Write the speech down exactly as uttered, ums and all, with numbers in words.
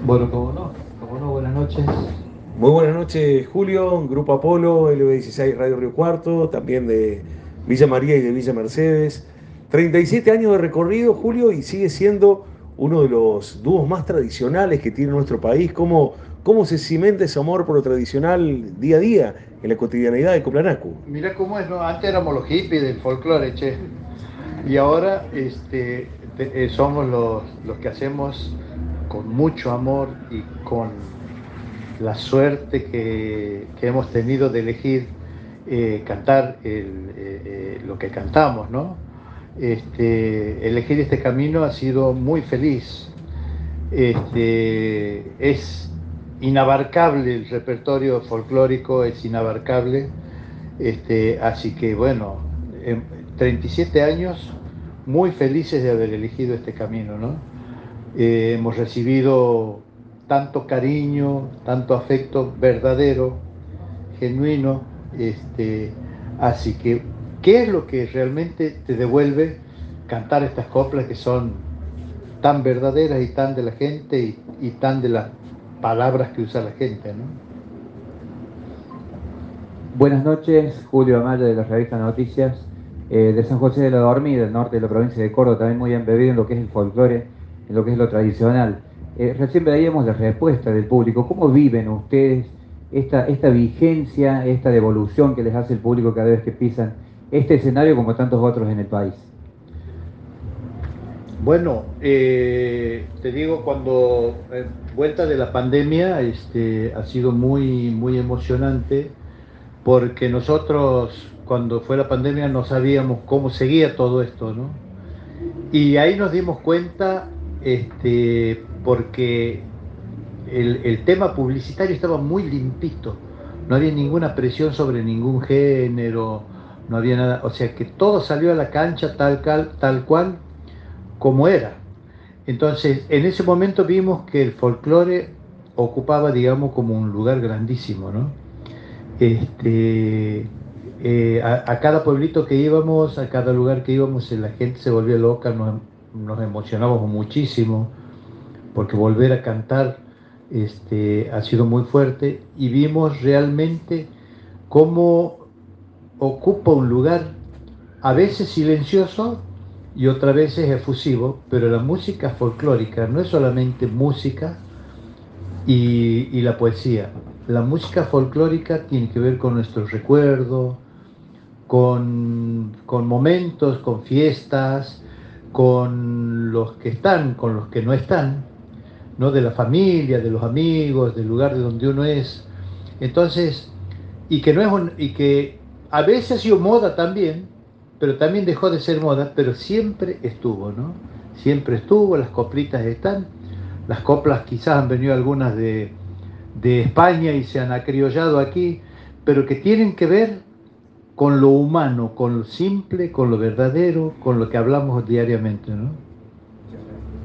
Bueno, como no, como no, buenas noches. Muy buenas noches, Julio, Grupo Apolo, L B dieciséis Radio Río Cuarto, también de Villa María y de Villa Mercedes. treinta y siete años de recorrido, Julio, y sigue siendo uno de los dúos más tradicionales que tiene nuestro país. ¿Cómo, cómo se cimenta ese amor por lo tradicional día a día en la cotidianidad de Coplanacu? Mira cómo es, ¿no? Antes éramos los hippies del folclore, che. Y ahora este, te- eh, somos los, los que hacemos con mucho amor y con la suerte que, que hemos tenido de elegir eh, cantar el, eh, eh, lo que cantamos, ¿no? Este, elegir este camino ha sido muy feliz. Este, es inabarcable el repertorio folclórico, es inabarcable. Este, así que bueno, en treinta y siete años muy felices de haber elegido este camino, ¿no? Eh, hemos recibido tanto cariño, tanto afecto verdadero, genuino, este, así que, ¿qué es lo que realmente te devuelve cantar estas coplas que son tan verdaderas y tan de la gente y, y tan de las palabras que usa la gente, ¿no? Buenas noches, Julio Amaya de la revista Noticias, eh, de San José de la Dormida, del norte de la provincia de Córdoba, también muy embebido en lo que es el folclore, en lo que es lo tradicional. Eh, recién veíamos la respuesta del público. ¿Cómo viven ustedes esta, esta vigencia, esta devolución que les hace el público cada vez que pisan este escenario como tantos otros en el país? Bueno, eh, te digo, cuando eh, vuelta de la pandemia, este, ha sido muy, muy emocionante porque nosotros cuando fue la pandemia no sabíamos cómo seguía todo esto, ¿no? Y ahí nos dimos cuenta, este, porque el, el tema publicitario estaba muy limpito, no había ninguna presión sobre ningún género, no había nada, o sea que todo salió a la cancha tal, cal, tal cual como era. Entonces, en ese momento vimos que el folclore ocupaba, digamos, como un lugar grandísimo, ¿no? Este, eh, a, a cada pueblito que íbamos, a cada lugar que íbamos, la gente se volvía loca, nos, nos emocionábamos muchísimo, porque volver a cantar este, ha sido muy fuerte y vimos realmente cómo ocupa un lugar a veces silencioso y otras veces efusivo, pero la música folclórica no es solamente música y, y la poesía. La música folclórica tiene que ver con nuestros recuerdos, con, con momentos, con fiestas, con los que están, con los que no están, ¿no? De la familia, de los amigos, del lugar de donde uno es. Entonces, y que no es un, y que a veces ha sido moda también, pero también dejó de ser moda, pero siempre estuvo, ¿no? Siempre estuvo, las coplitas están, las coplas quizás han venido algunas de, de España y se han acriollado aquí, pero que tienen que ver con lo humano, con lo simple, con lo verdadero, con lo que hablamos diariamente, ¿no?